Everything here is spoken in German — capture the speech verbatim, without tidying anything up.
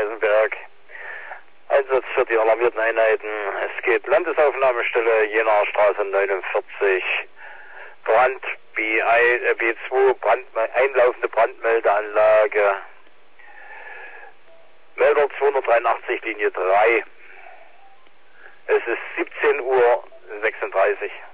Eisenberg. Einsatz für die alarmierten Einheiten. Es geht Landesaufnahmestelle Jenaer Straße neunundvierzig. Brand B zwei, Brand, einlaufende Brandmeldeanlage. Melder zweihundertdreiundachtzig, Linie drei. Es ist siebzehn Uhr sechsunddreißig.